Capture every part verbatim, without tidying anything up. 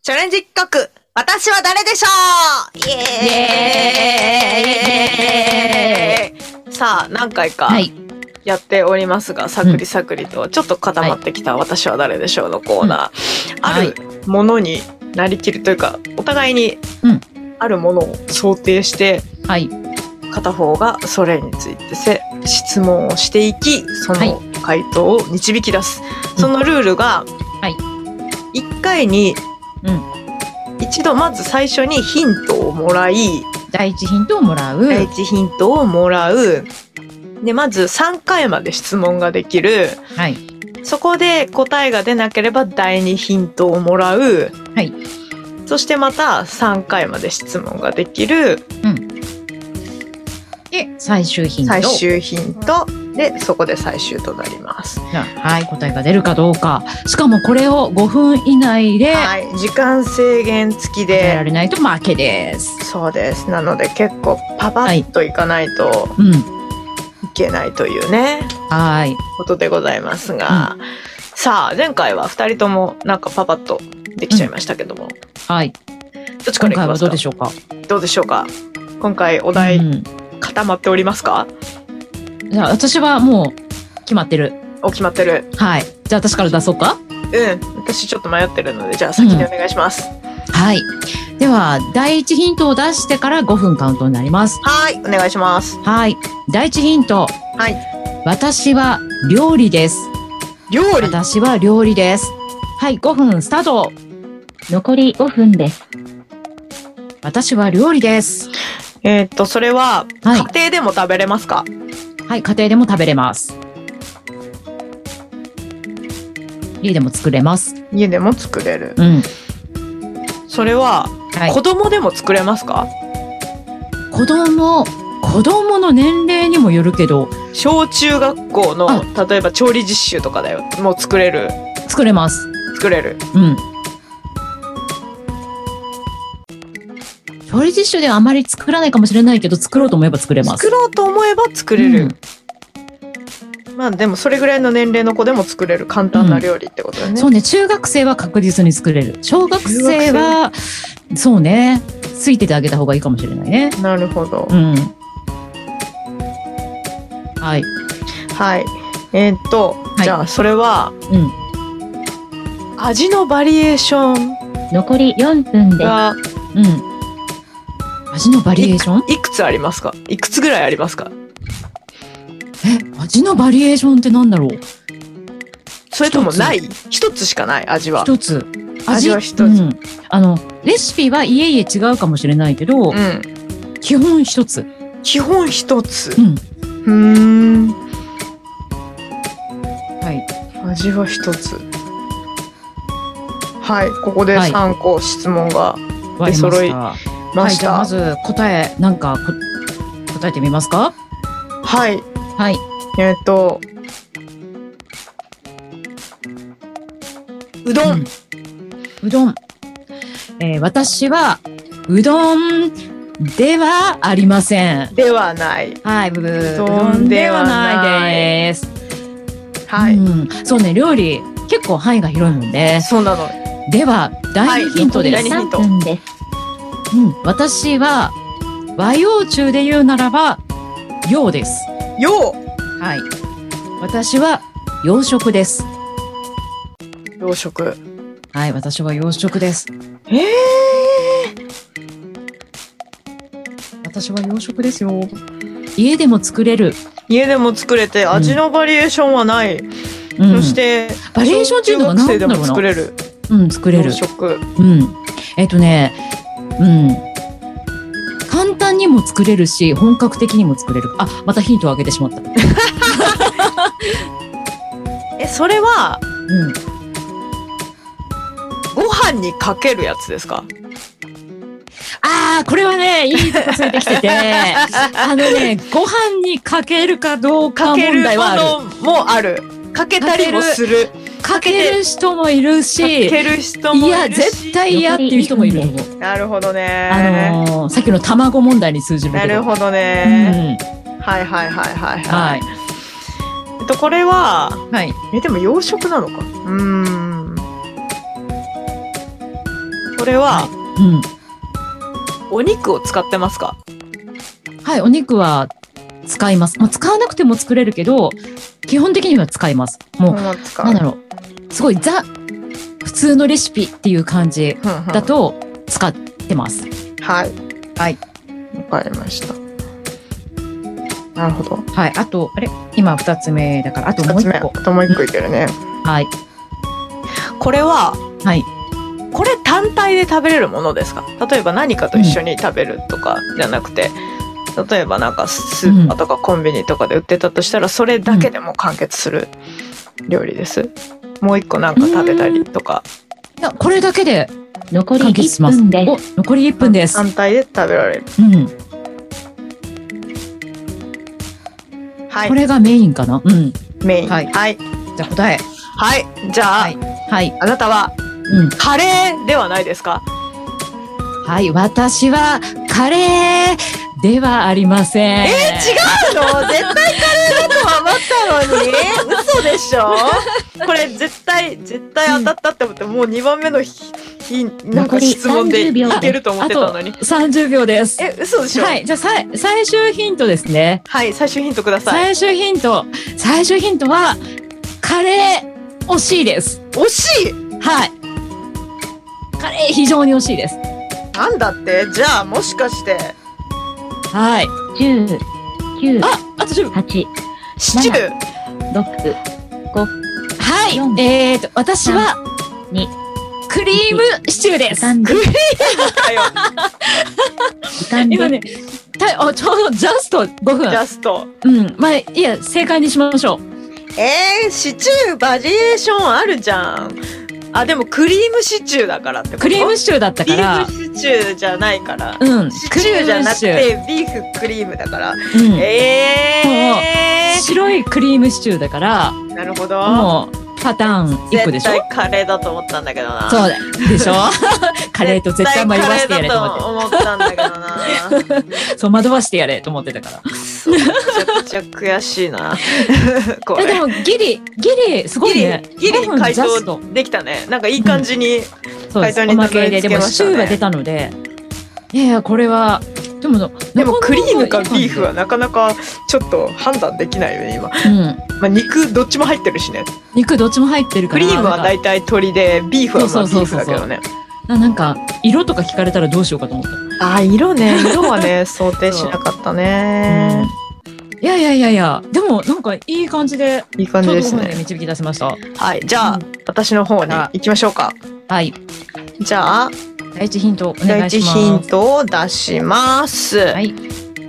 チャレンジ企画、私は誰でしょう。イエーイ。イエーイ。さあ、何回かやっておりますが、はい、さくりさくりとちょっと固まってきた私は誰でしょうのコーナー、うん、あるものになりきるというか、お互いにあるものを想定して、はい、片方がそれについてせ質問をしていき、その回答を導き出す、はい、そのルールが、はい、いっかいに一度まず最初にヒントをもらい、 第一ヒントをもらう第一ヒントをもらうで、まずさんかいまで質問ができる、はい、そこで答えが出なければ第二ヒントをもらう、はい、そしてまたさんかいまで質問ができる、うん、 で最終ヒント最終ヒントで、そこで最終となります。 はい、答えが出るかどうか。しかもこれをごふん以内で、 はい、時間制限付きで答えられないと負けです。 そうです。なので結構パパッといかないと、はい、うん、いけないというね、はい、ことでございますが、うん、さあ前回はふたりともなんかパパッとできちゃいましたけども、うん、はい、どっちからいきますか。 今回はどうでしょうか。 どうでしょうか。今回お題、うん、固まっておりますか。 じゃあ私はもう決まってる。 お、決まってる。 はい。じゃあ私から出そうか。 うん。私ちょっと迷ってるので、じゃあ先にお願いします。 うん、はい。では第一ヒントを出してからごふんカウントになります。 はい。お願いします。 はい。第一ヒント。はい。私は料理です。 料理。 私は料理です。はい。ごふんスタート。残りごふんです。私は料理です。 えー、っとそれは家庭でも食べれますか。はいはい、家庭でも食べれます。家でも作れます。 家でも作れる。 うん。 それは、はい、子供でも作れますか。 子供、子供の年齢にもよるけど。 小中学校の例えば調理実習とかだよ。もう作れる。 作れます。 作れる。 うん。調理実習ではあまり作らないかもしれないけど、作ろうと思えば作れます。 作ろうと思えば作れる。うん、まあでもそれぐらいの年齢の子でも作れる簡単な料理ってことだね。うん、 そうね。中学生は確実に作れる。小学生はそうね。ついててあげた方がいいかもしれないね。 なるほど。 うん。はい。 はい。えー、っと、はい、じゃあそれは、うん、味のバリエーション残りよんぷんでが、うん。味のバリエーションい, いくつありますか。いくつぐらいありますか。 え、味のバリエーションってなんだろう。 それともない。一つしかない。味は一つ。 味は一つ、うん、 あのレシピはいえいえ違うかもしれないけど、うん、基本一つ。 基本一つ。 うん。 うーん。 はい。 味は一つ。はい。ここでさんこ質問が出揃いました。 はい、じゃあまず答えなんか答えてみますか。 はいはい。 えっ、ー、とうどん、うん、 うどん、えー、私はうどんではありません。 ではない。 はい、うどんではないです。 はい、 うん、そうね、料理結構範囲が広いもんね。 そうなの。 では第二ヒントです。 はい、第二ヒントです。 うん、私は和洋中で言うならば洋です。 洋。 はい。私は洋食です。 洋食。 はい、私は洋食です。 えー、 私は洋食ですよ。家でも作れる。 家でも作れて味のバリエーションはない。うん、そしてバリエーションっていうのが何だろうな。 作れる。 うん、作れる。 洋食。 うん。えっとね。うん、簡単にも作れるし本格的にも作れる。あ、またヒントをあげてしまった。 え、それは、 うん、 ご飯にかけるやつですか。 あー、これはね、いいとこついてきててあのね、ご飯にかけるかどうか問題はある。 かけるものもある。かけたりもする。 かける人もいるし、 かける人もいるし、いや絶対嫌っていう人もいると思う。 なるほどね。 あのー、さっきの卵問題に通じるけど。 なるほどね。うん、はいはいはいはいはい。えっとこれは、はい、えでも洋食なのか。うーん。 これは、 はい、うん。 お肉を使ってますか？ はい、お肉は使います。まあ、使わなくても作れるけど、基本的には使います。もう、なんだろう。すごいザ、普通のレシピっていう感じだと使ってます。 はい。 はい。 わかりました。なるほど。 はい。あと、あれ今二つ目だから、あともう一個。 あともう一個いけるね。 はい。 これは、 はい。 これ単体で食べれるものですか？例えば何かと一緒に食べるとかじゃなくて、うん、例えばなんかスーパーとかコンビニとかで売ってたとしたら、それだけでも完結する料理です。もう一個なんか食べたりとか。 いや、これだけで残りいっぷんです。お、残りいっぷんです。 単体で食べられる。 うん。 はい。 これがメインかな？うん。 メイン。 はい。 はい。 じゃあ答え。 はい。じゃあ、 はい。はい、 あなたは、うん、カレーではないですか？ はい。私はカレーではありません。 えー、違うの？絶対カレーだとは思ったのに嘘でしょ？これ絶対絶対当たったって思って、うん、もうにばんめのひなんか質問でいけると思ってたのに。 あとさんじゅうびょうです。 え、嘘でしょ？ はい。じゃあさ最終ヒントですね。 はい、最終ヒントください。最終ヒント。最終ヒントはカレー惜しいです。 惜しい？ はい。カレー非常に惜しいです。 なんだって？じゃあもしかして。 はい。 じゅう、きゅう、 あ、あとじゅう。 はち、 シチュー。 ろく、ご、 はい。えーと、私は、 に、 クリームシチューです。 クリームかよ。 今ね、たあちょうどジャストごふん。 ジャスト。 うん。まあ、いや、正解にしましょう。 えー、シチューバリエーションあるじゃん。あ、でもクリームシチューだからってこと？ クリームシチューだったから。 ビーフシチューじゃないから。 うん。 シチューじゃなくてビーフクリームだから。うん、 えー。白いクリームシチューだから。 なるほど。 もうパターンいっこでしょ？ 絶対カレーだと思ったんだけどな。 そうだ。でしょ？カレーと絶対迷わしてやれと思って。 思ったんだけどな。 そう、惑わしてやれと思ってたから。 そう、めちゃくちゃ悔しいな。 これ。でもギリ、ギリ、すごいね。 ギリ、ギリ回答できたね。なんかいい感じに回答にたどり着けましたね。でもシチューが出たので。いやいや、これは、でも、 でもクリームかビーフはなかなかちょっと判断できないよね、今。うん。まあ肉どっちも入ってるしね。 肉どっちも入ってるから。 クリームはだいたい鶏で、ビーフはまあビーフだけどね。 なんか、色とか聞かれたらどうしようかと思った。 あ、色ね。色はね、想定しなかったね。 いやいやいやいや、でもなんかいい感じで、 いい感じですね。 ちょうど導き出せました。 はい。じゃあ、うん、私の方に行きましょうか。 はい。 じゃあ、 第一ヒントお願いします。 第一ヒントを出します。 はい。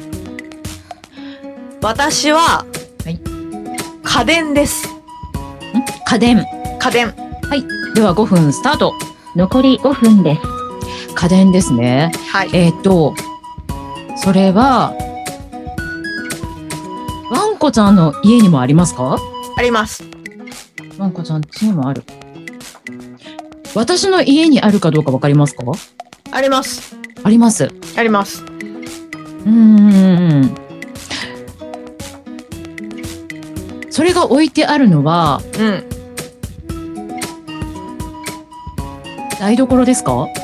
私は、はい、家電です。ん？ 家電。 家電。 はい。ではごふんスタート。 残りごふんです。 家電ですね。 はい。 えっと、それは、ワンコちゃんの家にもありますか？ あります。 ワンコちゃん家にもある。私の家にあるかどうかわかりますか？ あります。 あります。 あります。 うーん。それが置いてあるのは、 うん。 台所ですか？ う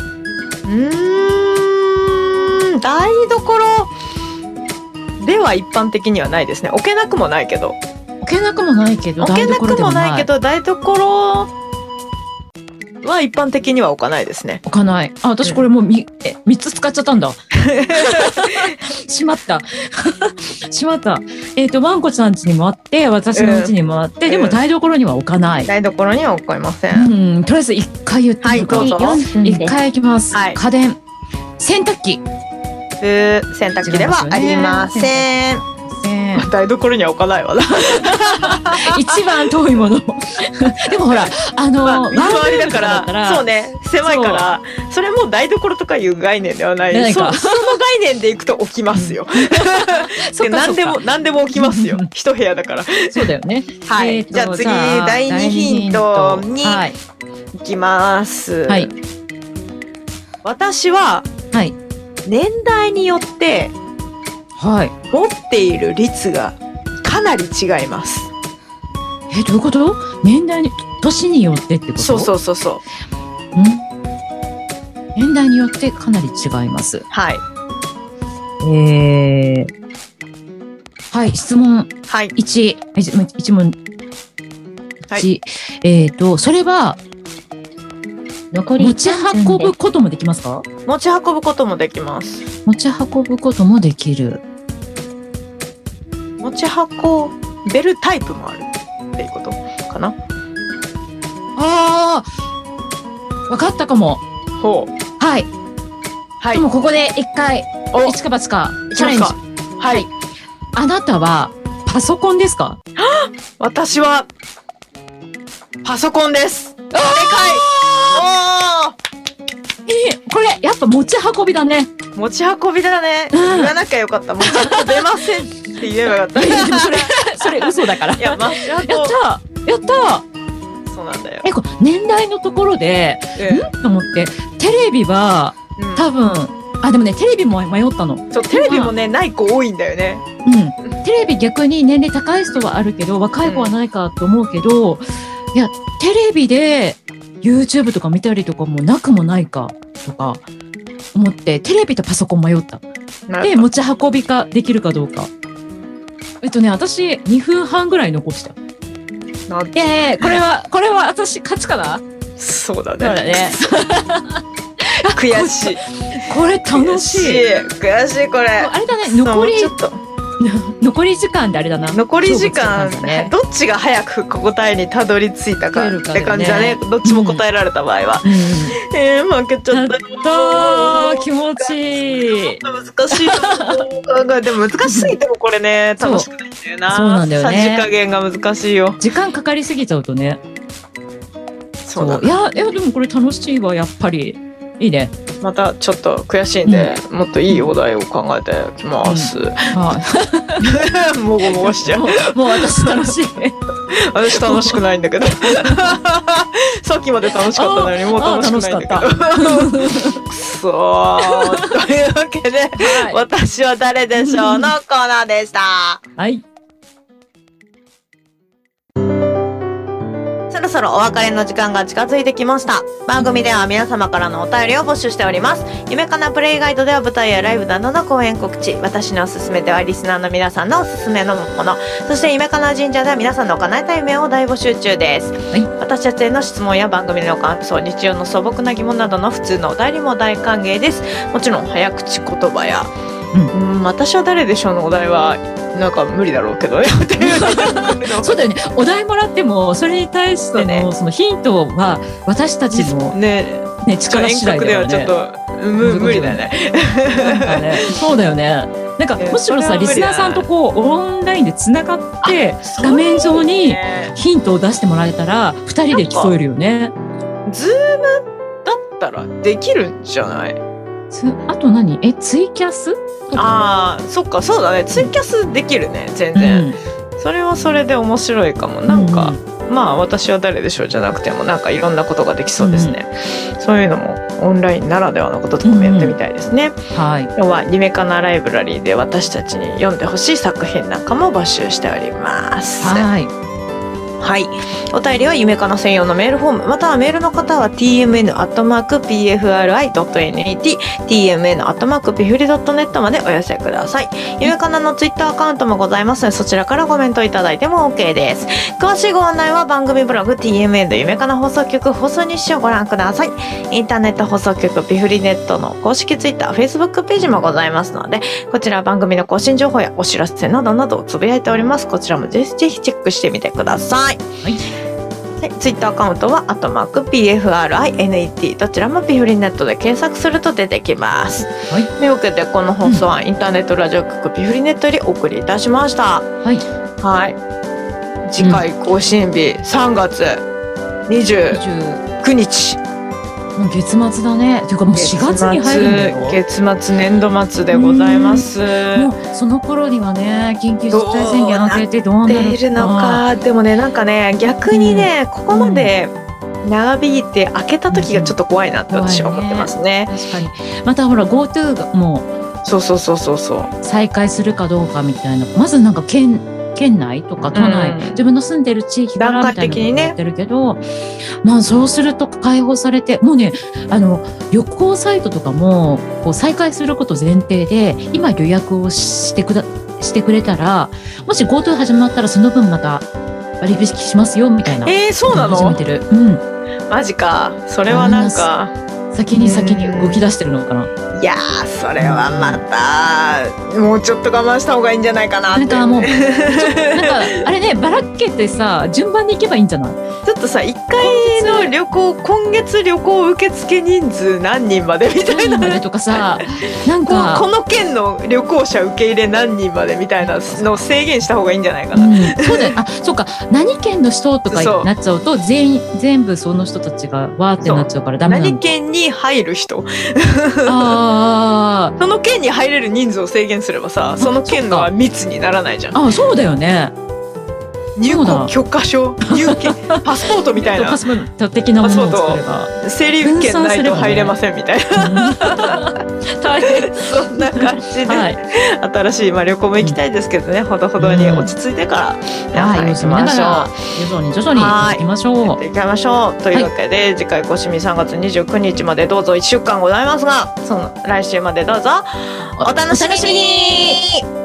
ーん、台所では一般的にはないですね。置けなくもないけど。 置けなくもないけど、 置けなくもないけど、台所は一般的には置かないですね。 置かない。あ、私これもうみ、うん、え、みっつ使っちゃったんだ。しまった。しまった。えっと、ワンコちゃん家にもあって、私の家にもあって、うん、でも台所には置かない。 台所には置かいません。 うん、とりあえず一回言ってみようか。 はい、どうぞ。 一回いきます。 はい、 家電。洗濯機。 洗濯機ではありません。台所には置かないわな。 一番遠いもの。でもほら、あの、 まあ、水回りだから、そうね、狭いから、それも台所とかいう概念ではない。ないか。そ, その概念でいくと置きますよ。何でも、何でも置きますよ。一部屋だから。 そうだよね。 はい。じゃあ次、だいにヒントに行きます。はい。私は、 はい。 年代によって、 はい。 持っている率がかなり違います。 え、どういうこと？年代に、年によってってこと？ そうそうそうそう。ん？ 年代によってかなり違います。 はい。 えー、はい、質問はい。 いち、一問はい。 いち、えっと、それは、 残り持ち運ぶこともできますか？ 持ち運ぶこともできます。 持ち運ぶこともできる。 持ち運べるタイプもあるっていうことかな。 ああ、わかったかも。 ほう。 はい。 はい。 でもここで一回、 お一か八かチャレンジ。 はい。 あなたはパソコンですか？ 私はパソコンです。正解。おー。 いい。これやっぱ持ち運びだね。 持ち運びだね。言わなきゃよかった。持ち運べませんって言えばよかった。 それそれ嘘だから。 いや、ま、やったやったそうなんだよ。 え、こ年代のところで、うん、と思ってテレビは、うん、多分あでもねテレビも迷ったの。 そうテレビもねない子多いんだよね。 うん。テレビ逆に年齢高い人はあるけど若い子はないかと思うけど、うん、いやテレビで YouTube とか見たりとかもなくもないかとか思ってテレビとパソコン迷った。で持ち運びかできるかどうか。えっとね私にふんはんぐらい残した。えー、これはこれは私勝ちかな。 そうだね。 そうだね。 悔しい。 これ楽しい。 悔しいこれ。 あれだね残りちょっと残り時間であれだな。 残り時間ね。どっちが早く答えにたどり着いたかって感じだね。どっちも答えられた場合は。えー負けちゃった。 気持ちいい。 難しい。でも難しすぎてもこれね楽しくないんだよな。 そうなんだよね。 さじ加減が難しいよ。 時間かかりすぎちゃうとね。 そうだ。 いやいやでもこれ楽しいわやっぱり。いいね。 またちょっと悔しいんで、うん、もっといいお題を考えてきます。うん、はい。もごもごしちゃう。 もう、もう私楽しい。 私楽しくないんだけど。さっきまで楽しかったのにもう楽しくないんだけど。くそー。というわけで、はい、私は誰でしょうのコーナーでした。 はい。 そろそろお別れの時間が近づいてきました。番組では皆様からのお便りを募集しております。夢かなプレイガイドでは舞台やライブなどの公演告知、私のおすすめではリスナーの皆さんのおすすめのもの、そして夢かな神社では皆さんの叶えた夢を大募集中です、はい、私たちへの質問や番組の感想、日常の素朴な疑問などの普通のお便りも大歓迎です。もちろん早口言葉やうん、うん、私は誰でしょうのお題はなんか無理だろうけどねそうだよね。お題もらってもそれに対しての、ね、そのヒントは私たちの、ねね、力次第だよね。 ではちょっと無, 無理だよね。 なんかねそうだよね。なんかむしろさリスナーさんとこうオンラインでつながって画面上にヒントを出してもらえたらふたりで競えるよね。 ズームだったらできるんじゃない？ あと何？えツイキャス？ ああそっかそうだねツイキャスできるね全然、うん、それはそれで面白いかも。なんか、うん、まあ私は誰でしょうじゃなくてもなんかいろんなことができそうですね、うん、そういうのもオンラインならではのこととかもやってみたいですね、うんはい、今日は夢かなライブラリーで私たちに読んでほしい作品なんかも募集しております。 はいはい。お便りは夢かな専用のメールフォーム、またはメールの方は ティーエムエヌアットマークピーエフアールアイドットネット、ティーエムエヌアットマークピフリドットネットまでお寄せください。夢かなのツイッターアカウントもございますので、そちらからコメントいただいても OK です。詳しいご案内は番組ブログ ティーエムエヌ 夢かな放送局放送日誌をご覧ください。インターネット放送局ピフリネットの公式ツイッター、Facebook ページもございますので、こちら番組の更新情報やお知らせなどなどをつぶやいております。こちらもぜひぜひチェックしてみてください。はいツイッターアカウントはアットマーク ピーエフアールアイエヌイーティー どちらもピフリネットで検索すると出てきます。はい。というわけでこの放送はインターネットラジオ局ピフリネットよりお送りいたしました。はい。はい。次回更新日、うん、さんがつにじゅうくにち。 もう月末だね。ていうかもうしがつに入るんだよ。 月末年度末でございます。 もうその頃にはね緊急事態宣言明けてどうなるのか。でもねなんかね逆にね、うん、ここまで長引いて開けた時がちょっと怖いなって私は思ってますね。 うん、確かに。またほら GoTo がもうそうそうそうそうそう再開するかどうかみたいな。まずなんか県県内とか都内、うん、自分の住んでる地域からみたいなのを言ってるけど、ね、まあそうすると解放されて、もうね、あの旅行サイトとかもこう再開すること前提で今予約をしてくだしてくれたら、もし GoTo 始まったらその分また割引しますよみたいな。 えー、そうなの？ 始めてる。うん。 マジか。それはなんか先に先に動き出してるのかな。 いやー、それはまたもうちょっと我慢した方がいいんじゃないかなって。 なんかもうなんかあれね、ばらけてさ、順番に行けばいいんじゃない？ ちょっとさ、いっかいの旅行、今月旅行受付人数何人までみたいな、 何人までとかさ、なんかこ, この県の旅行者受け入れ何人までみたいなのを制限した方がいいんじゃないかな、うん、 そうだよ。あ、そうか、何県の人とかになっちゃうと全員全部その人たちがわーってなっちゃうからダメなの。 何県に入る人あその県に入れる人数を制限すればさ、その県のは密にならないじゃん。 あ、そうだよね。 入国許可証、入県パスポートみたいなパスポート的なものを作れば、 整理券ないと入れませんみたいな、大変そんな感じで、はい、新しい、まあ、旅行も行きたいですけどね、ほどほどに落ち着いてから皆さん行きましょう。 徐々に徐々に行きましょう。 やっていきましょうというわけで、はい、次回ごしみさんがつにじゅうくにちまでどうぞいっしゅうかんございますが、その来週までどうぞお楽しみに。